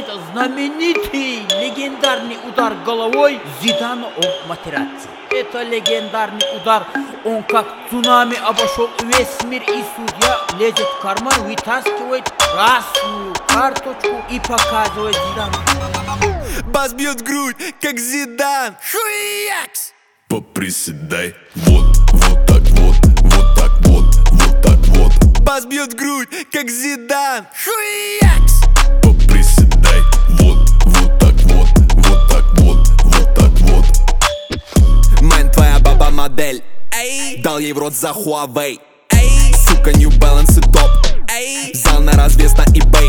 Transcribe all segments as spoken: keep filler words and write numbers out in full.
Это знаменитый легендарный удар головой Зидана об матерацци. Это легендарный удар, он как цунами обошел весь мир, и судья лезет в карман, вытаскивает красную карточку и показывает Зидану. Бас бьет грудь, как Зидан. Шуякс! Поприседай, вот, вот так вот, вот так вот, вот так вот. Бас бьет грудь, как Зидан. Шуякс! Поприседай, вот, вот так вот, вот так вот, вот так вот. Мэн, твоя баба модель, эй, дал ей в рот за Huawei, эй, сука, New Balance и топ, эй, взял на развес на eBay.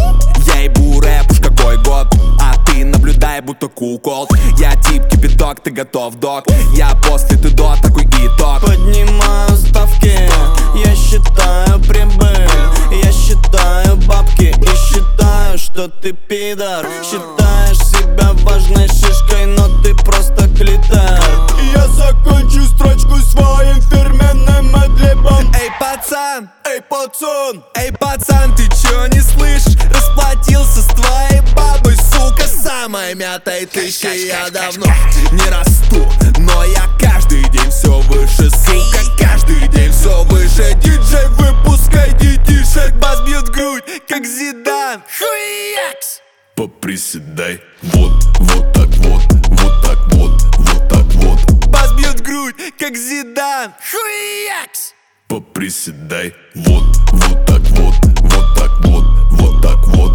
Я ебу рэп, уж какой год, а ты наблюдай, будто кукол. Я тип кипяток, ты готов, док. Я после, ты до, такой итог. Поднимаю ставки, я считаю прибыль, я считаю бабки и считаю, что ты пидор. Считаешь себя важной шишкой, но ты просто клитор. Я закончу строчку своим фирменным адлибом. Эй, пацан, эй, пацан, эй, пацан, ты чё не слышишь? Расплатился с твоей бабой, сука, самая мятая тысяча. Я давно не расту, но я каждый день все выше, сука, каждый день все выше. Диджей, выпускай детишек, бас бьет грудь, как Зидан. Шуякс! Поприседай, вот, вот так вот, вот так вот, вот так вот. Бас бьет грудь, как Зидан. Шуякс! Поприседай, вот, вот так вот, вот так вот, вот так вот.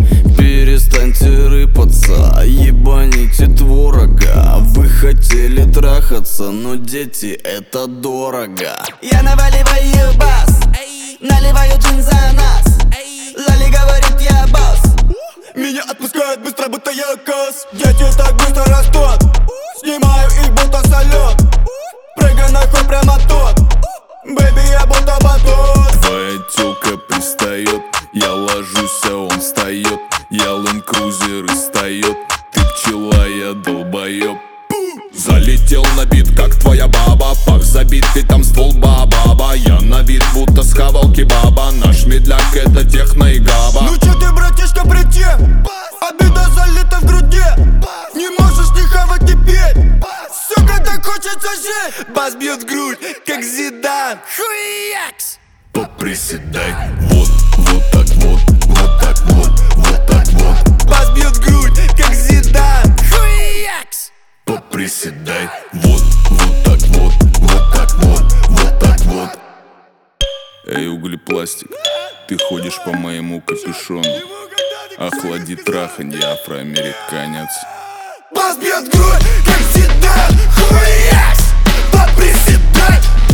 Перестаньте рыпаться, ебаните творога. Вы хотели трахаться, но дети, это дорого. Я наваливаю бас, наливаю джин за нас. Лали говорит, я босс. Меня отпускают быстро, будто я кос. Дети так быстро растут, снимаю их будто салют. Прыгай нахуй прямо тут, бэби, я будто батут. Твоя тёлка пристает, я ложусь, а он встает. Я ленд-крузер и встает, ты пчела, я долбоёб. Залетел на бит, как твоя баба, пах забитый, там ствол баба. Я на вид будто схавал кебаба, наш медляк это техно и габа. Ну чё ты, братишка, притем? Обида залита в груди, не можешь не хавать теперь. Сука, так хочется жить. Бас бьет грудь, как Зидан. Шуякс! Поприседай, вот, вот так вот, вот так вот, вот так вот. Бас бьет грудь, как Зидан. Шуякс! Поприседай, вот, вот так вот, вот так вот, вот так вот. Эй, углепластик, ты ходишь по моему капюшону. Охлади траханье, афроамериканец. Бас бьет грудь, как Зидан. Шуякс! Поприседай!